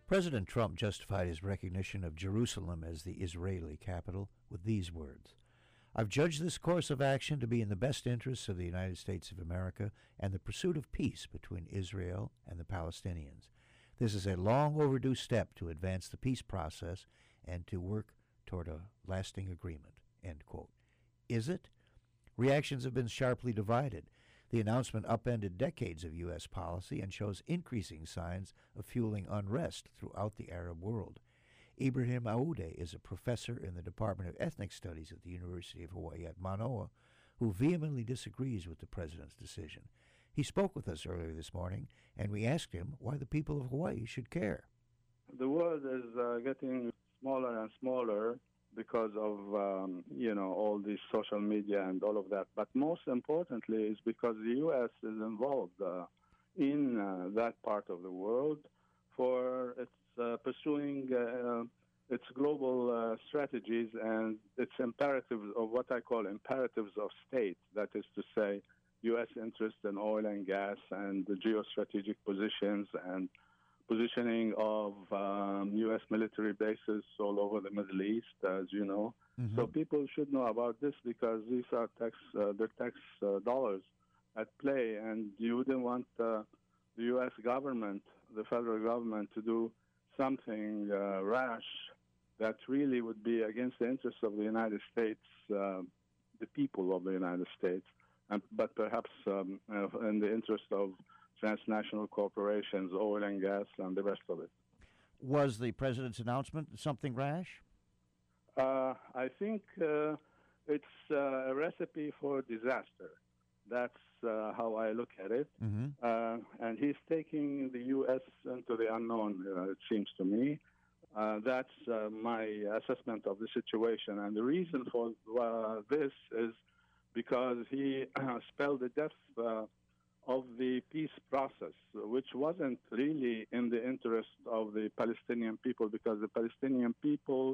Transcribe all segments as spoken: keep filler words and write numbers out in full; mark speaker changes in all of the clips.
Speaker 1: President Trump justified his recognition of Jerusalem as the Israeli capital with these words: "I've judged this course of action to be in the best interests of the United States of America and the pursuit of peace between Israel and the Palestinians. This is a long overdue step to advance the peace process and to work toward a lasting agreement." End quote. Is it? Reactions have been sharply divided. The announcement upended decades of U S policy and shows increasing signs of fueling unrest throughout the Arab world. Ibrahim Aoude is a professor in the Department of Ethnic Studies at the University of Hawaii at Manoa, who vehemently disagrees with the president's decision. He spoke with us earlier this morning, and we asked him why the people of Hawaii should care.
Speaker 2: The world is uh, getting smaller and smaller because of, um, you know, all these social media and all of that. But most importantly is because the U S is involved uh, in uh, that part of the world for its uh, pursuing uh, its global uh, strategies and its imperatives, of what I call imperatives of state. That is to say, U S interest in oil and gas and the geostrategic positions and positioning of um, U S military bases all over the Middle East, as you know. Mm-hmm. So people should know about this because these are tax, uh, the tax uh, dollars at play, and you wouldn't want uh, the U S government, the federal government, to do something uh, rash that really would be against the interests of the United States, uh, the people of the United States, and, but perhaps um, uh, in the interest of transnational corporations, oil and gas, and the rest of it.
Speaker 1: Was the president's announcement something rash?
Speaker 2: Uh, I think uh, it's uh, a recipe for disaster. That's uh, how I look at it. Mm-hmm. Uh, and he's taking the U S into the unknown, uh, it seems to me. Uh, that's uh, my assessment of the situation. And the reason for uh, this is because he uh, spelled the death uh, of the peace process, which wasn't really in the interest of the Palestinian people, because the Palestinian people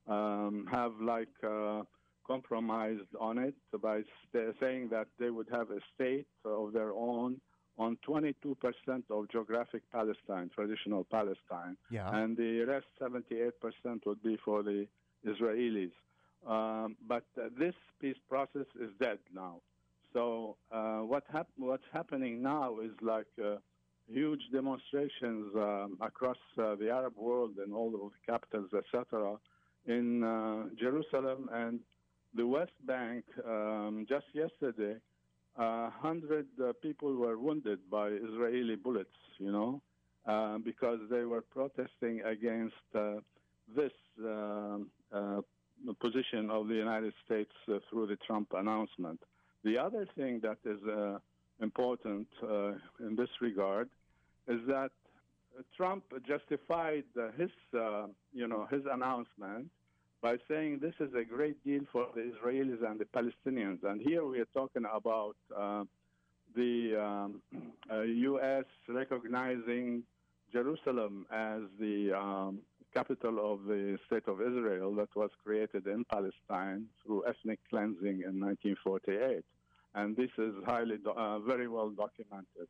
Speaker 2: um, have like uh, compromised on it by st- saying that they would have a state of their own on twenty-two percent of geographic Palestine, traditional Palestine,
Speaker 1: yeah.
Speaker 2: and the rest, seventy-eight percent, would be for the Israelis. Um, but uh, this peace process is dead now. So uh, what hap- what's happening now is like uh, huge demonstrations um, across uh, the Arab world and all of the capitals, et cetera, in uh, Jerusalem and the West Bank. Um, just yesterday, a hundred uh, people were wounded by Israeli bullets, you know, uh, because they were protesting against uh, this uh, uh, position of the United States uh, through the Trump announcement. The other thing that is uh, important uh, in this regard is that Trump justified uh, his, uh, you know, his announcement by saying this is a great deal for the Israelis and the Palestinians. And here we are talking about uh, the um, uh, U S recognizing Jerusalem as the um, capital of the State of Israel that was created in Palestine through ethnic cleansing in nineteen forty-eight. And this is highly, do- uh, very well documented.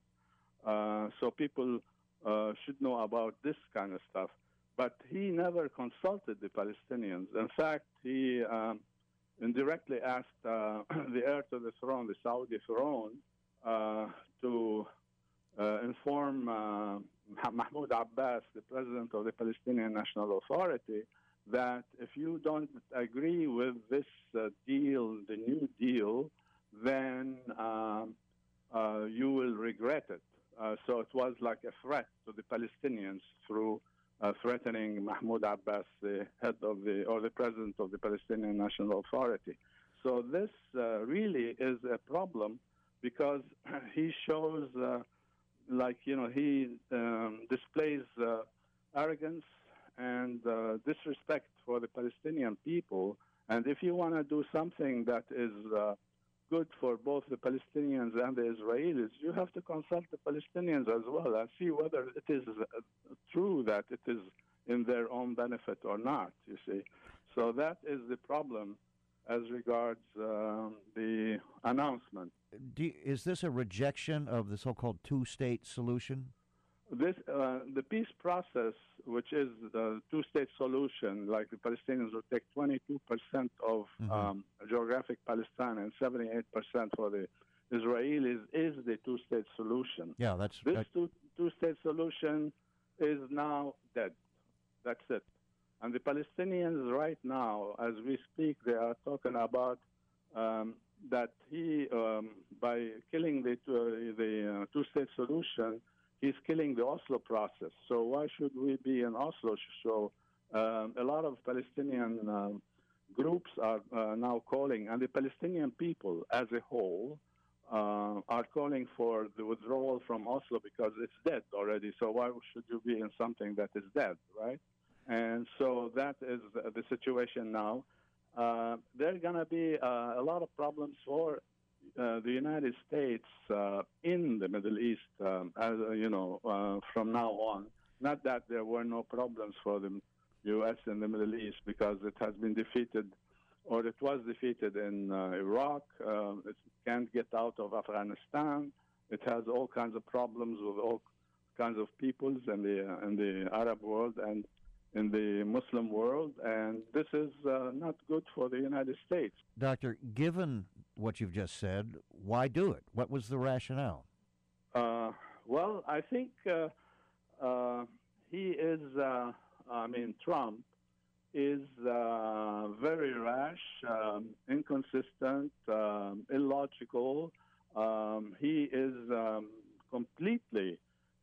Speaker 2: Uh, so people uh, should know about this kind of stuff. But he never consulted the Palestinians. In fact, he um, indirectly asked uh, the heir to the throne, the Saudi throne, uh, to uh, inform uh, Mahmoud Abbas, the president of the Palestinian National Authority, that if you don't agree with this uh, deal, the new deal, then um, uh, you will regret it. Uh, so it was like a threat to the Palestinians through uh, threatening Mahmoud Abbas, the head of the, or the president of the Palestinian National Authority. So this uh, really is a problem because he shows, uh, like, you know, he um, displays uh, arrogance and uh, disrespect for the Palestinian people. And if you want to do something that is uh, good for both the Palestinians and the Israelis, you have to consult the Palestinians as well and see whether it is uh, true that it is in their own benefit or not, you see. So that is the problem as regards uh, the announcement.
Speaker 1: Do you, is this a rejection of the so-called two-state solution?
Speaker 2: this uh, the peace process, which is the two-state solution, like the Palestinians will take twenty-two percent of
Speaker 1: Mm-hmm.
Speaker 2: um, geographic Palestine and seventy-eight percent for the Israelis, is the two-state solution.
Speaker 1: Yeah, that's
Speaker 2: This
Speaker 1: uh,
Speaker 2: two, two-state solution is now dead. That's it. And the Palestinians right now, as we speak, they are talking about um, that he, um, by killing the, uh, the uh, two-state solution, he's killing the Oslo process. So why should we be in Oslo? So um, a lot of Palestinian um, groups are uh, now calling, and the Palestinian people as a whole uh, are calling for the withdrawal from Oslo because it's dead already. So why should you be in something that is dead, right? And so that is the situation now. Uh, there are going to be uh, a lot of problems for uh, the United States uh, in the Middle East, um, as uh, you know, uh, from now on. Not that there were no problems for the U S in the Middle East because it has been defeated, or it was defeated in uh, Iraq. Uh, it can't get out of Afghanistan. It has all kinds of problems with all kinds of peoples in the uh, in the Arab world and in the Muslim world, and this is uh, not good for the United States.
Speaker 1: Doctor, given what you've just said, why do it? What was the rationale?
Speaker 2: Uh, well, I think uh, uh, he is, uh, I mean, Trump is uh, very rash, um, inconsistent, um, illogical. Um, he is um, completely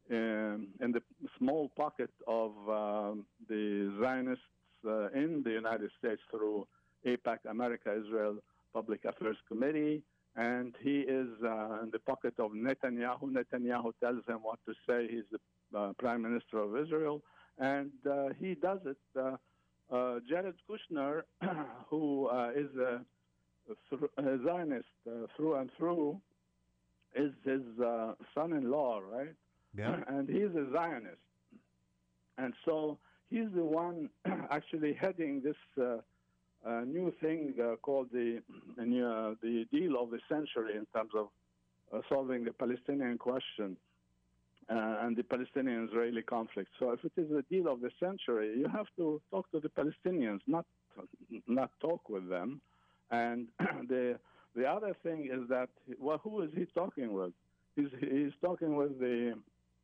Speaker 2: in, in the small pocket of um, the Zionists uh, in the United States through AIPAC, America Israel Public Affairs Committee, and he is uh, in the pocket of Netanyahu. Netanyahu tells him what to say. He's the uh, Prime Minister of Israel, and uh, he does it. Uh, uh, Jared Kushner, who uh, is a, a Zionist uh, through and through, is his uh, son-in-law, right?
Speaker 1: Yeah.
Speaker 2: And he's a Zionist. And so he's the one actually heading this uh, uh, new thing uh, called the uh, the deal of the century in terms of uh, solving the Palestinian question uh, and the Palestinian-Israeli conflict. So if it is a deal of the century, you have to talk to the Palestinians, not not talk with them. And the the other thing is that, well, who is he talking with? He's he's talking with the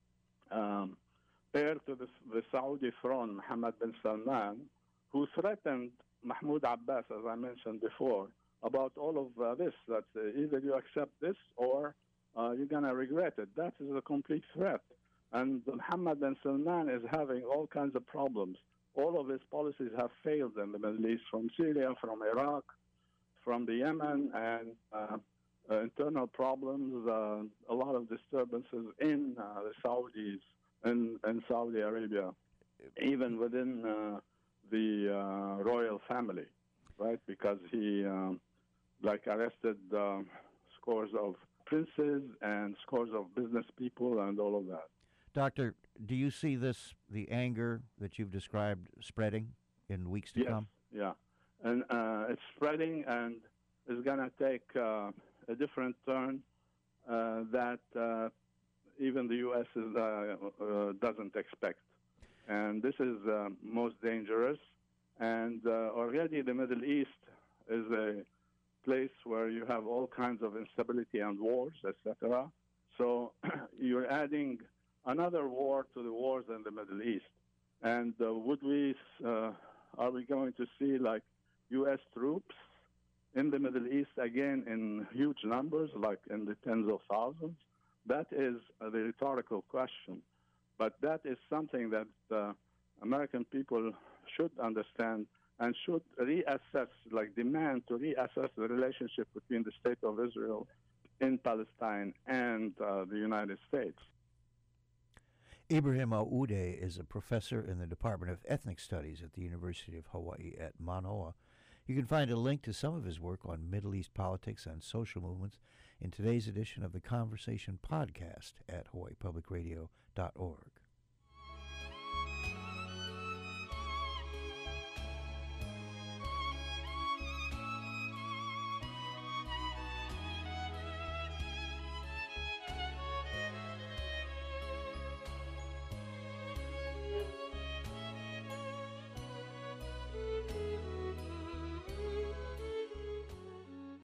Speaker 2: Um, heir to the, the Saudi throne, Mohammed bin Salman, who threatened Mahmoud Abbas, as I mentioned before, about all of uh, this, that uh, either you accept this or uh, you're going to regret it. That is a complete threat. And Mohammed bin Salman is having all kinds of problems. All of his policies have failed in the Middle East, from Syria, from Iraq, from the Yemen, and uh, Uh, internal problems, uh, a lot of disturbances in uh, the Saudis, in, in Saudi Arabia, even within uh, the uh, royal family, right? Because he, um, like, arrested uh, scores of princes and scores of business people and all of that.
Speaker 1: Doctor, do you see this, the anger that you've described, spreading in weeks to
Speaker 2: yes,
Speaker 1: come?
Speaker 2: Yeah. And uh, it's spreading, and it's going to take Uh, a different turn uh, that uh, even the U S is, uh, uh, doesn't expect. And this is uh, most dangerous. And uh, already the Middle East is a place where you have all kinds of instability and wars, et cetera. So you're adding another war to the wars in the Middle East. And uh, would we, uh, are we going to see like U S troops in the Middle East again in huge numbers, like in the tens of thousands? That is uh, the rhetorical question. But that is something that uh, American people should understand and should reassess, like demand to reassess the relationship between the State of Israel in Palestine and uh, the United States.
Speaker 1: Ibrahim Aoude is a professor in the Department of Ethnic Studies at the University of Hawaii at Manoa. You can find a link to some of his work on Middle East politics and social movements in today's edition of the Conversation podcast at hawaii public radio dot org.